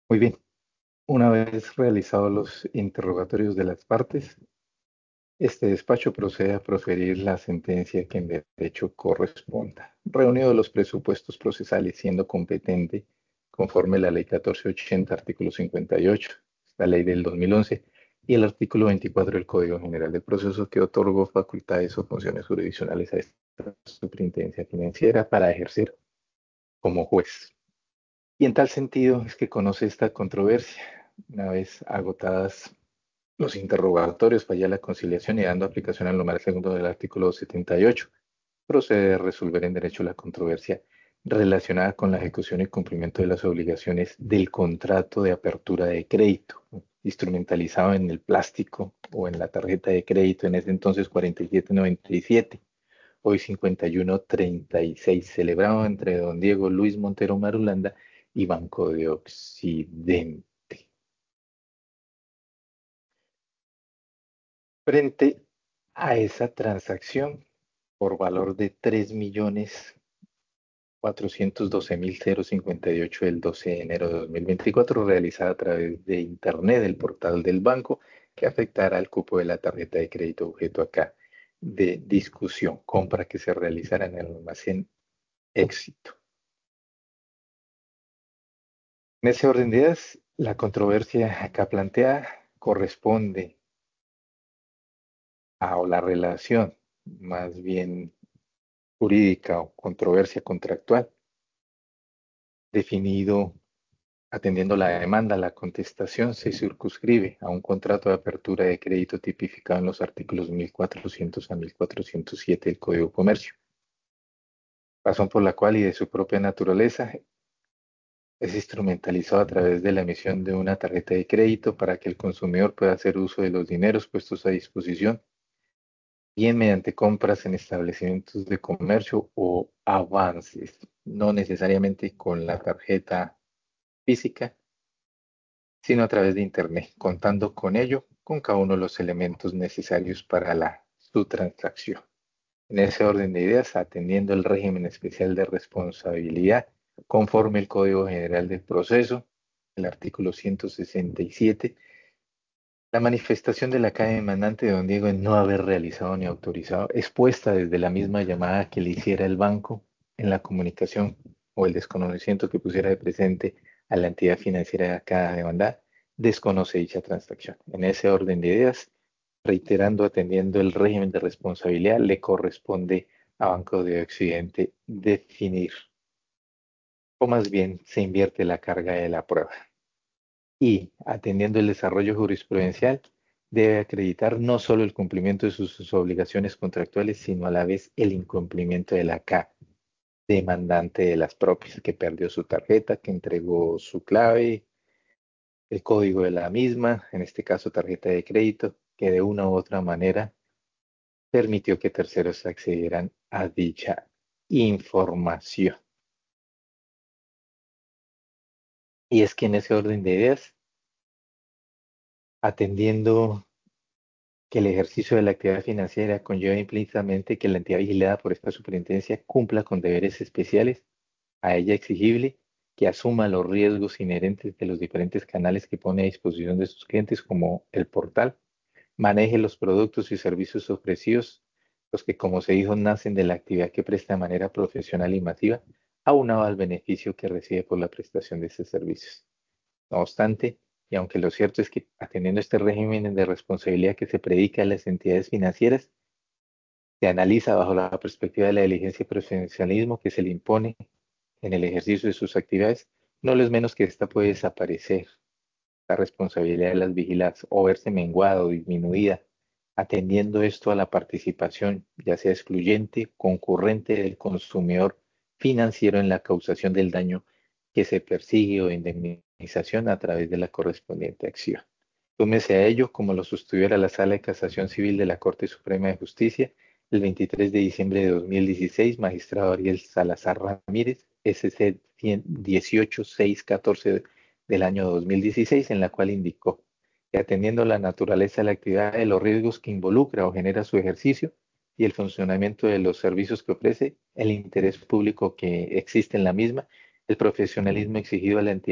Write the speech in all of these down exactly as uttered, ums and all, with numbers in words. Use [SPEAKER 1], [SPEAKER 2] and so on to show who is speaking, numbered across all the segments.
[SPEAKER 1] Muy bien, una vez realizados los interrogatorios de las partes, este despacho procede a proferir la sentencia que en derecho corresponda, reunidos los presupuestos procesales, siendo competente conforme la Ley catorce ochenta, artículo cincuenta y ocho, la Ley del dos mil once y el artículo veinticuatro del Código General del Proceso que otorgó facultades o funciones jurisdiccionales a esta superintendencia financiera para ejercer como juez. Y en tal sentido es que conoce esta controversia. Una vez agotadas los interrogatorios, falla la conciliación y dando aplicación al numeral segundo del artículo setenta y ocho, procede a resolver en derecho la controversia relacionada con la ejecución y cumplimiento de las obligaciones del contrato de apertura de crédito, instrumentalizado en el plástico o en la tarjeta de crédito, en ese entonces cuarenta y siete noventa y siete, hoy cincuenta y uno treinta y seis, celebrado entre don Diego Luis Montero Marulanda y Banco de Occidente. Frente a esa transacción por valor de tres millones cuatrocientos doce mil cincuenta y ocho del doce de enero de dos mil veinticuatro, realizada a través de Internet, del portal del banco, que afectará al cupo de la tarjeta de crédito objeto acá de discusión, compra que se realizará en el almacén Éxito. En ese orden de ideas, la controversia acá planteada corresponde a o la relación más bien jurídica o controversia contractual, definido atendiendo la demanda, la contestación se circunscribe a un contrato de apertura de crédito tipificado en los artículos mil cuatrocientos a mil cuatrocientos siete del Código de Comercio, razón por la cual y de su propia naturaleza es instrumentalizado a través de la emisión de una tarjeta de crédito para que el consumidor pueda hacer uso de los dineros puestos a disposición, bien mediante compras en establecimientos de comercio o avances, no necesariamente con la tarjeta física, sino a través de Internet, contando con ello con cada uno de los elementos necesarios para la, su transacción. En ese orden de ideas, atendiendo el régimen especial de responsabilidad conforme el Código General del Proceso, el artículo ciento sesenta y siete, la manifestación de la calle demandante de don Diego en no haber realizado ni autorizado, expuesta desde la misma llamada que le hiciera el banco en la comunicación o el desconocimiento que pusiera de presente a la entidad financiera acá demandada, desconoce dicha transacción. En ese orden de ideas, reiterando, atendiendo el régimen de responsabilidad, le corresponde a Banco de Occidente definir, o más bien se invierte la carga de la prueba y, atendiendo el desarrollo jurisprudencial, debe acreditar no solo el cumplimiento de sus, sus obligaciones contractuales, sino a la vez el incumplimiento de la C A demandante de las propias, que perdió su tarjeta, que entregó su clave, el código de la misma, en este caso tarjeta de crédito, que de una u otra manera permitió que terceros accedieran a dicha información. Y es que en ese orden de ideas, atendiendo que el ejercicio de la actividad financiera conlleva implícitamente que la entidad vigilada por esta superintendencia cumpla con deberes especiales a ella exigible, que asuma los riesgos inherentes de los diferentes canales que pone a disposición de sus clientes, como el portal, maneje los productos y servicios ofrecidos, los que, como se dijo, nacen de la actividad que presta de manera profesional y masiva, aunado al beneficio que recibe por la prestación de estos servicios. No obstante, y aunque lo cierto es que atendiendo este régimen de responsabilidad que se predica a las entidades financieras, se analiza bajo la perspectiva de la diligencia y profesionalismo que se le impone en el ejercicio de sus actividades, no lo es menos que esta puede desaparecer, la responsabilidad de las vigiladas, o verse menguada o disminuida, atendiendo esto a la participación, ya sea excluyente, concurrente del consumidor financiero en la causación del daño que se persigue o indemnización a través de la correspondiente acción. Túmese a ello como lo sostuviera la Sala de Casación Civil de la Corte Suprema de Justicia el veintitrés de diciembre de dos mil dieciséis, magistrado Ariel Salazar Ramírez, S C dieciocho mil seiscientos catorce del año dos mil dieciséis, en la cual indicó que atendiendo la naturaleza de la actividad, de los riesgos que involucra o genera su ejercicio y el funcionamiento de los servicios que ofrece, el interés público que existe en la misma, el profesionalismo exigido a la entidad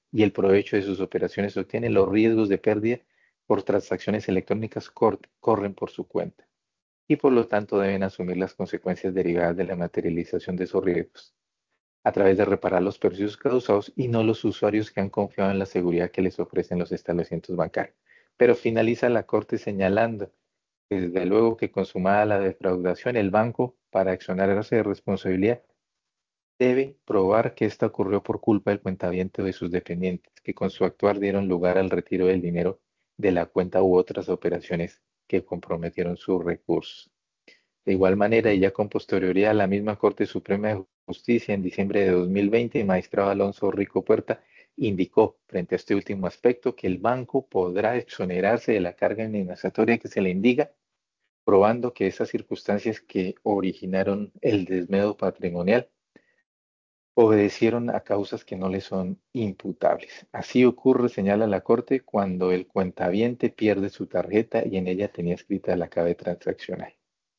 [SPEAKER 1] y el provecho de sus operaciones se obtiene, los riesgos de pérdida por transacciones electrónicas cor- corren por su cuenta y por lo tanto deben asumir las consecuencias derivadas de la materialización de esos riesgos a través de reparar los perjuicios causados y no los usuarios que han confiado en la seguridad que les ofrecen los establecimientos bancarios. Pero finaliza la Corte señalando que desde luego que consumada la defraudación, el banco, para exonerarse de responsabilidad, debe probar que esta ocurrió por culpa del cuentaviente o de sus dependientes, que con su actuar dieron lugar al retiro del dinero de la cuenta u otras operaciones que comprometieron sus recursos. De igual manera, y ya con posterioridad, la misma Corte Suprema de Justicia en diciembre de dos mil veinte, el magistrado Alonso Rico Puerta indicó frente a este último aspecto que el banco podrá exonerarse de la carga indemnizatoria que se le indica, probando que esas circunstancias que originaron el desmedo patrimonial obedecieron a causas que no le son imputables. Así ocurre, señala la Corte, cuando el cuentaviente pierde su tarjeta y en ella tenía escrita la clave transaccional.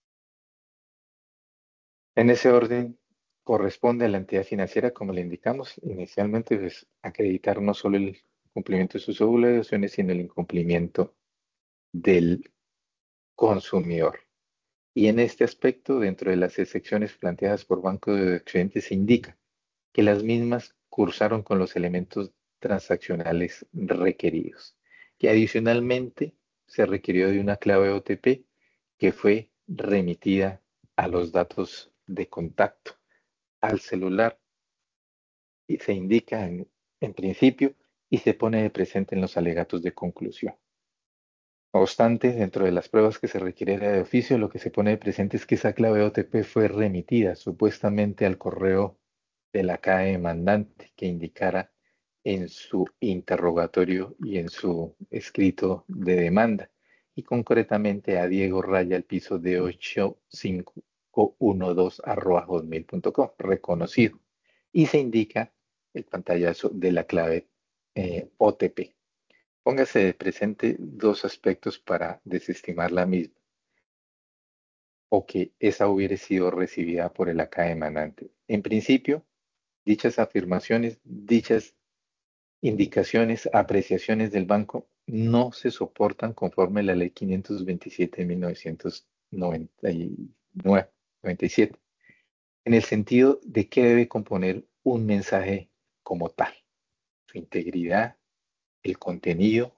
[SPEAKER 1] En ese orden, corresponde a la entidad financiera, como le indicamos inicialmente, pues, acreditar no solo el cumplimiento de sus obligaciones, sino el incumplimiento del consumidor. Y en este aspecto, dentro de las excepciones planteadas por Banco de Occidente, se indica que las mismas cursaron con los elementos transaccionales requeridos, que adicionalmente se requirió de una clave O T P que fue remitida a los datos de contacto, al celular, y se indica en, en principio y se pone de presente en los alegatos de conclusión. No obstante, dentro de las pruebas que se requiere de oficio, lo que se pone de presente es que esa clave O T P fue remitida supuestamente al correo de la C A E demandante que indicara en su interrogatorio y en su escrito de demanda, y concretamente a Diego Raya al piso de ocho cinco uno dos arroba hotmail punto com, reconocido, y se indica el pantallazo de la clave eh, O T P. Póngase de presente dos aspectos para desestimar la misma, o que esa hubiera sido recibida por el acá emanante. En principio, dichas afirmaciones, dichas indicaciones, apreciaciones del banco no se soportan conforme a la ley quinientos veintisiete de mil novecientos noventa y nueve, noventa y siete, en el sentido de que debe componer un mensaje como tal, su integridad, el contenido,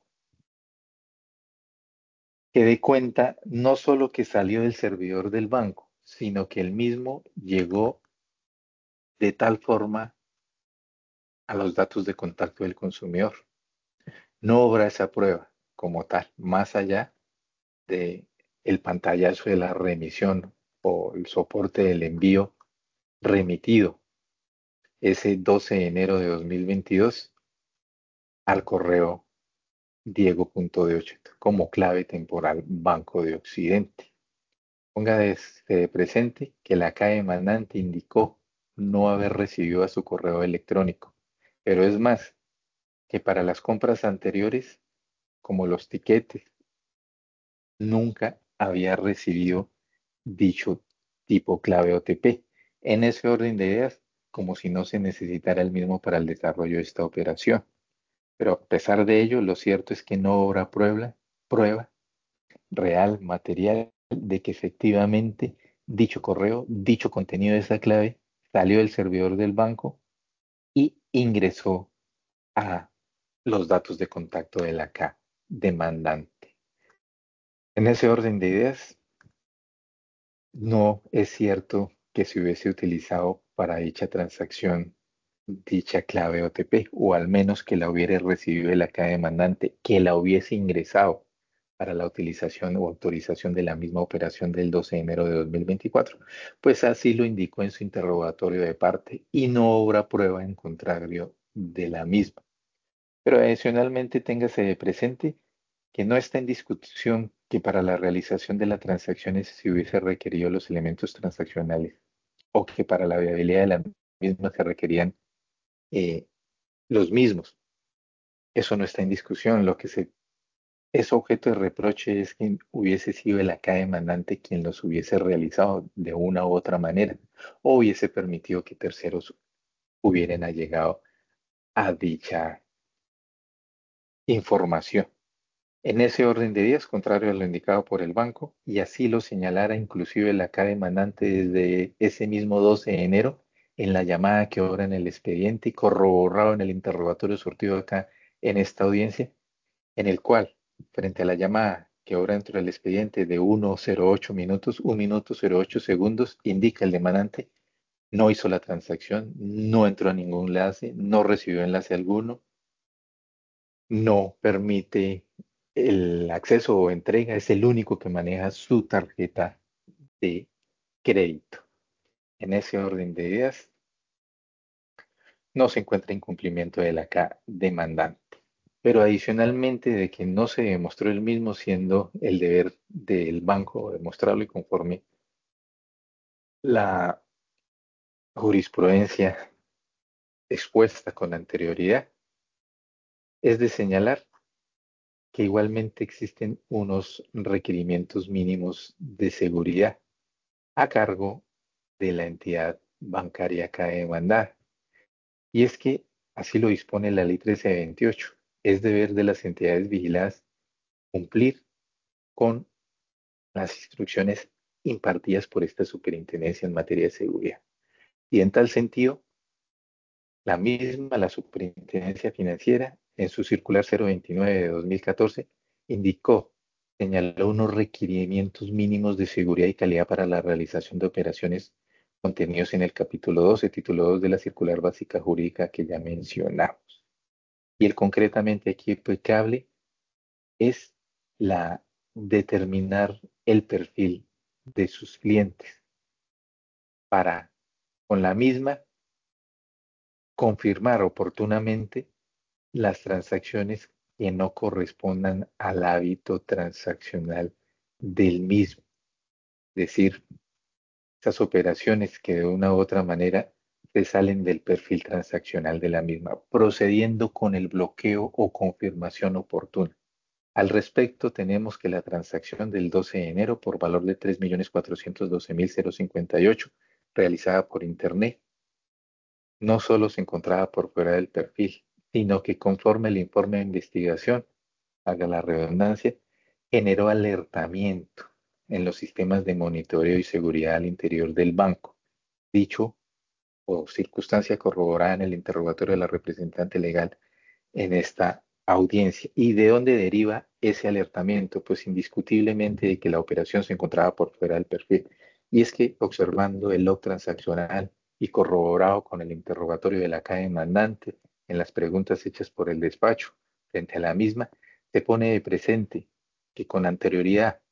[SPEAKER 1] que dé cuenta no solo que salió del servidor del banco, sino que el mismo llegó de tal forma a los datos de contacto del consumidor. No obra esa prueba como tal, más allá de el pantallazo de la remisión o el soporte del envío remitido ese doce de enero de dos mil veintidós al correo diego.deochet como clave temporal Banco de Occidente. Ponga de, de presente que la C A E emanante indicó no haber recibido a su correo electrónico, pero es más, que para las compras anteriores, como los tiquetes, nunca había recibido dicho tipo clave O T P. En ese orden de ideas, como si no se necesitara el mismo para el desarrollo de esta operación. Pero a pesar de ello, lo cierto es que no habrá prueba, prueba real, material, de que efectivamente dicho correo, dicho contenido de esa clave, salió del servidor del banco y ingresó a los datos de contacto de la C A demandante. En ese orden de ideas, no es cierto que se hubiese utilizado para dicha transacción dicha clave O T P, o al menos que la hubiera recibido de la C A demandante, que la hubiese ingresado para la utilización o autorización de la misma operación del doce de enero de dos mil veinticuatro, pues así lo indicó en su interrogatorio de parte y no obra prueba en contrario de la misma. Pero adicionalmente téngase de presente que no está en discusión que para la realización de las transacciones se hubiese requerido los elementos transaccionales o que para la viabilidad de la misma se requerían eh, los mismos. Eso no está en discusión. Lo que se, es objeto de reproche es que hubiese sido el acá demandante quien los hubiese realizado de una u otra manera o hubiese permitido que terceros hubieran llegado a dicha información. En ese orden de días, contrario a lo indicado por el banco, y así lo señalara inclusive la acá demandante desde ese mismo doce de enero, en la llamada que obra en el expediente y corroborado en el interrogatorio surtido acá en esta audiencia, en el cual, frente a la llamada que obra dentro del expediente de uno cero ocho minutos, un minuto cero ocho segundos, indica el demandante, no hizo la transacción, no entró a ningún enlace, no recibió enlace alguno, no permite el acceso o entrega, es el único que maneja su tarjeta de crédito. En ese orden de ideas, no se encuentra incumplimiento de la acá demandante. Pero adicionalmente de que no se demostró el mismo, siendo el deber del banco demostrarlo y conforme la jurisprudencia expuesta con anterioridad, es de señalar que igualmente existen unos requerimientos mínimos de seguridad a cargo de la entidad bancaria acá demandada. Y es que así lo dispone la ley trece veintiocho. Es deber de las entidades vigiladas cumplir con las instrucciones impartidas por esta superintendencia en materia de seguridad. Y en tal sentido, la misma, la superintendencia financiera, en su circular cero veintinueve de dos mil catorce, indicó, señaló unos requerimientos mínimos de seguridad y calidad para la realización de operaciones contenidos en el capítulo doce, título dos de la circular básica jurídica que ya mencionamos. Y el concretamente aquí aplicable es la determinar el perfil de sus clientes para, con la misma, confirmar oportunamente las transacciones que no correspondan al hábito transaccional del mismo. Es decir, esas operaciones que de una u otra manera se salen del perfil transaccional de la misma, procediendo con el bloqueo o confirmación oportuna. Al respecto, tenemos que la transacción del doce de enero por valor de tres millones cuatrocientos doce mil cincuenta y ocho, realizada por Internet, no solo se encontraba por fuera del perfil, sino que conforme el informe de investigación, haga la redundancia, generó alertamiento en los sistemas de monitoreo y seguridad al interior del banco. Dicho o circunstancia corroborada en el interrogatorio de la representante legal en esta audiencia. ¿Y de dónde deriva ese alertamiento? Pues indiscutiblemente de que la operación se encontraba por fuera del perfil. Y es que observando el log transaccional y corroborado con el interrogatorio de la caja demandante en las preguntas hechas por el despacho frente a la misma, se pone de presente que con anterioridad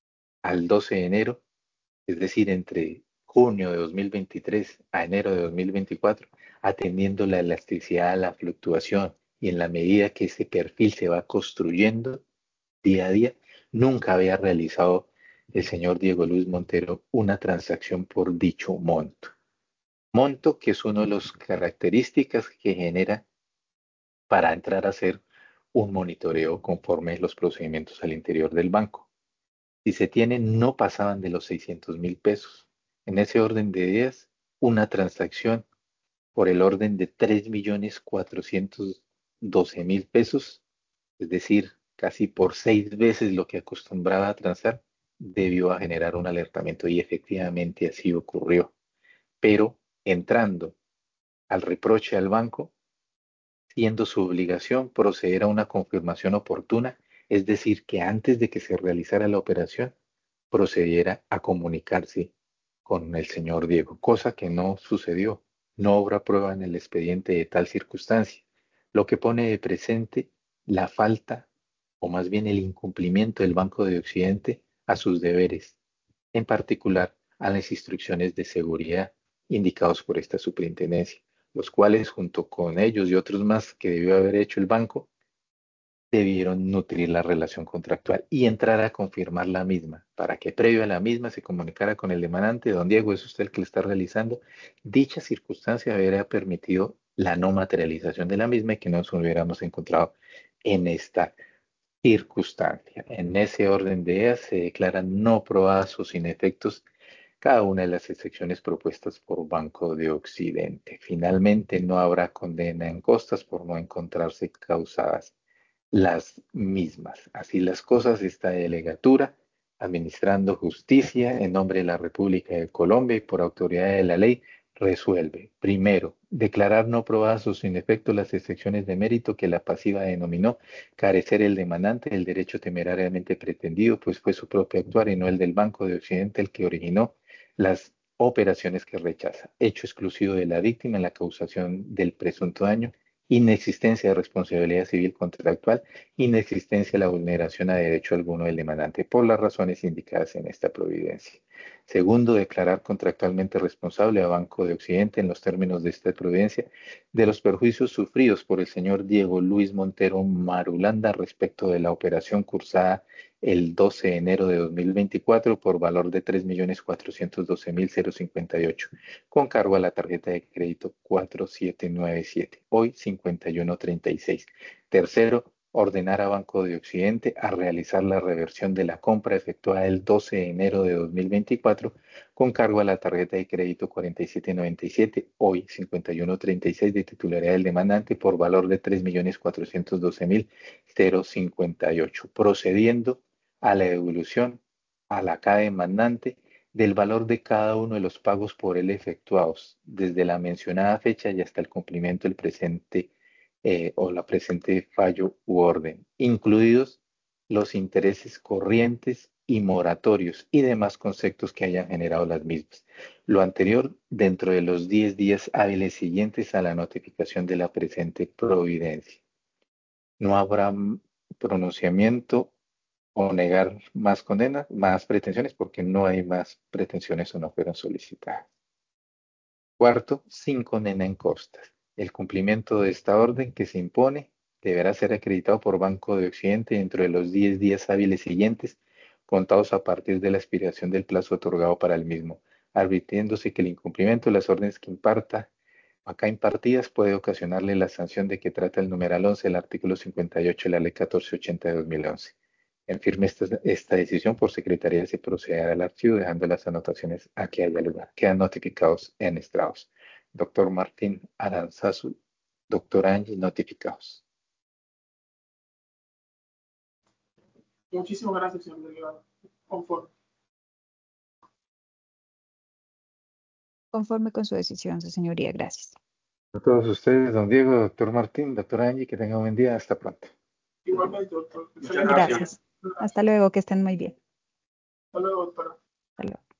[SPEAKER 1] al doce de enero, es decir, entre junio de dos mil veintitrés a enero de dos mil veinticuatro, atendiendo la elasticidad a la fluctuación y en la medida que ese perfil se va construyendo día a día, nunca había realizado el señor Diego Luis Montero una transacción por dicho monto. Monto que es una de las características que genera para entrar a hacer un monitoreo conforme los procedimientos al interior del banco. Si se tienen, no pasaban de los seiscientos mil pesos. En ese orden de días, una transacción por el orden de tres millones cuatrocientos doce mil pesos, es decir, casi por seis veces lo que acostumbraba a transar, debió a generar un alertamiento y efectivamente así ocurrió. Pero entrando al reproche al banco, siendo su obligación proceder a una confirmación oportuna, es decir, que antes de que se realizara la operación, procediera a comunicarse con el señor Diego, cosa que no sucedió. No habrá prueba en el expediente de tal circunstancia, lo que pone de presente la falta, o más bien el incumplimiento del Banco de Occidente a sus deberes, en particular a las instrucciones de seguridad indicados por esta superintendencia, los cuales junto con ellos y otros más que debió haber hecho el banco, debieron nutrir la relación contractual y entrar a confirmar la misma, para que previo a la misma se comunicara con el demandante, don Diego, es usted el que le está realizando. Dicha circunstancia hubiera permitido la no materialización de la misma y que no nos hubiéramos encontrado en esta circunstancia. En ese orden de ideas se declaran no probadas o sin efectos cada una de las excepciones propuestas por Banco de Occidente. Finalmente, no habrá condena en costas por no encontrarse causadas las mismas. Así las cosas, esta delegatura, administrando justicia en nombre de la República de Colombia y por autoridad de la ley, resuelve, primero, declarar no probadas o sin efecto las excepciones de mérito que la pasiva denominó carecer el demandante del derecho temerariamente pretendido, pues fue su propio actuar y no el del Banco de Occidente el que originó las operaciones que rechaza, hecho exclusivo de la víctima en la causación del presunto daño, inexistencia de responsabilidad civil contractual, inexistencia de la vulneración a derecho alguno del demandante por las razones indicadas en esta providencia. Segundo, declarar contractualmente responsable a Banco de Occidente en los términos de esta providencia de los perjuicios sufridos por el señor Diego Luis Montero Marulanda respecto de la operación cursada el doce de enero de dos mil veinticuatro por valor de tres millones cuatrocientos doce mil cincuenta y ocho, con cargo a la tarjeta de crédito cuatro siete nueve siete, hoy cincuenta y uno treinta y seis. Tercero, ordenar a Banco de Occidente a realizar la reversión de la compra efectuada el doce de enero de dos mil veinticuatro con cargo a la tarjeta de crédito cuarenta y siete noventa y siete, hoy cincuenta y uno treinta y seis de titularidad del demandante por valor de tres millones cuatrocientos doce mil cincuenta y ocho, procediendo a la devolución a la cada demandante del valor de cada uno de los pagos por él efectuados desde la mencionada fecha y hasta el cumplimiento del presente eh, o la presente fallo u orden, incluidos los intereses corrientes y moratorios y demás conceptos que hayan generado las mismas. Lo anterior dentro de los diez días hábiles siguientes a la notificación de la presente providencia. No habrá mm, pronunciamiento o negar más condenas, más pretensiones, porque no hay más pretensiones o no fueron solicitadas. Cuarto, sin condena en costas. El cumplimiento de esta orden que se impone deberá ser acreditado por Banco de Occidente dentro de los diez días hábiles siguientes, contados a partir de la expiración del plazo otorgado para el mismo, advirtiéndose que el incumplimiento de las órdenes que imparta acá impartidas puede ocasionarle la sanción de que trata el numeral once del artículo cincuenta y ocho de la Ley catorce ochenta de dos mil once. En firme esta, esta decisión por secretaría se procederá al archivo dejando las anotaciones a que haya lugar. Quedan notificados en estrados. Doctor Martín Aranzazu, doctor Angie, notificados.
[SPEAKER 2] Muchísimas gracias, señor delegado. Conforme.
[SPEAKER 3] Conforme con su decisión, su señoría. Gracias.
[SPEAKER 1] A todos ustedes, don Diego, doctor Martín, doctor Angie, que tengan un buen día. Hasta pronto.
[SPEAKER 2] Igualmente, doctor.
[SPEAKER 3] Muchas gracias. Hasta luego, que estén muy bien.
[SPEAKER 2] Hasta luego, doctora.
[SPEAKER 3] Hasta luego.